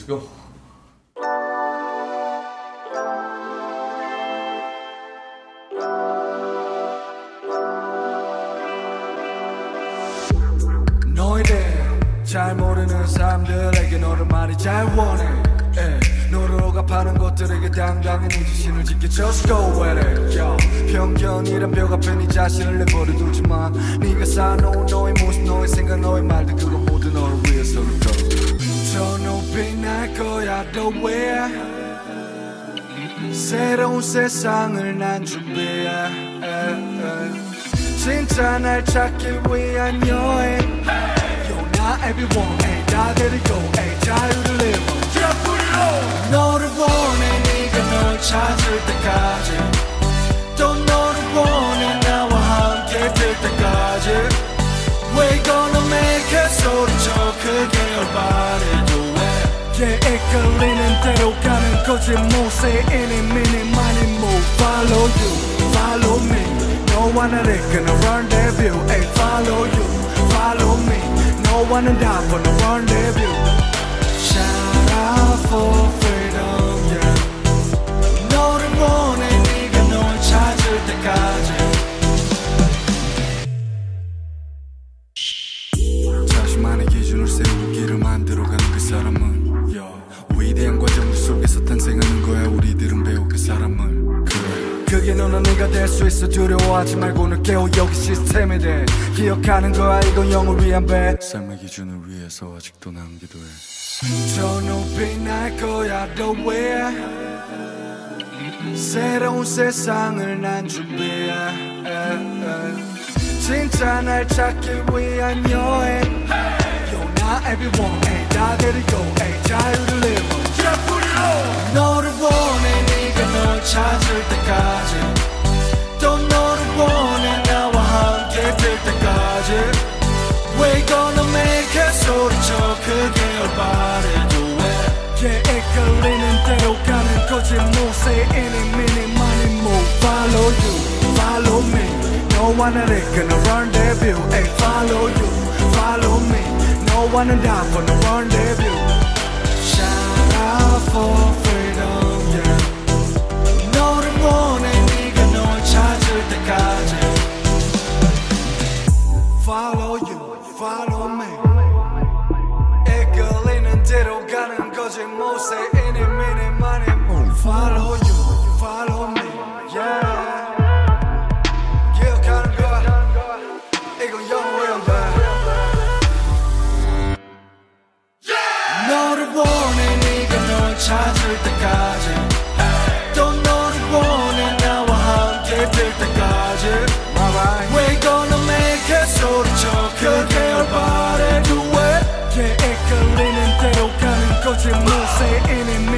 Let's go. 너희들 잘 모르는 사람들에게 너를 많이 잘 원해. 너를 억압하는 것들에게 당당히 네 자신을 지켜. Just go with it. Yo. 편견이란 벽 앞에 네 자신을 내버려 두지마. 네가 쌓아놓은 너의 모습, 너의 생각, 너의 말들, 그건 모두 너를 위해서니까. 저 높이 날 거야 the way. 새로운 세상을 난 준비해. 진짜 날 찾기 위한 여행. Yo, not everyone, 다 데리고 자유를 live. 너를 원해, 네가 널 찾을 때까지. 또 너를 원해, 나와 함께 될 때까지. We gonna make it, 소리쳐 크게 your body do it. 이끌리는 대로 가는 거지. 뭐 say any minute money move. Follow you, follow me. 너와 나를 끊어 rendezvous. Follow you, follow me. 너와는 다 보는 rendezvous. Shout out for freedom, yeah. 너를 원해, 네가 널 찾을 때까지. 자신만의 기준을 세우고 길을 만들어가는 그 사람은 위대한 과정 속에서 탄생하는 거야. 우리들은 배우 그 사람을. 그래, 그게 너나 내가 될 수 있어. 두려워하지 말고 늘 깨워. 여기 시스템에 대해 기억하는 거야. 이건 영을 위한 배. 삶의 기준을 위해서 아직도 난 기도해. 저 높이 날 거야 the way. 새로운 세상을 난 준비해. 진짜 날 찾기 위한 여행. Yo, not everyone, 다 데리고 자유를 live. 너를 원해, 네가 널 찾을 때까지. 또 너를 원해, 나와 함께 될 때까지. We gonna make it, 소리쳐 크게 your body do it. 이끌리는 대로 가는 거지. 뭐 say any minute money move. Follow you, follow me. 너와 나를 끊어 rendezvous. Follow you, follow me. 너와는 다 보는 rendezvous. Shout out for freedom, yeah. 너를 원해, 네가 널 찾을 때까지. Follow you, follow me. 이끌리는 대로 가는 거지. 뭐 say any minute money move. Follow you, follow me, yeah. 기억하는 거야, 이건 영원해. 너를 원해, 네가 널 찾을 때까지. 또 너를 원해, 나와 함께 될 때까지. We gonna make it, 소리쳐 크게 your body do it. 이끌리는 대로 가는 거지. 뭐 say any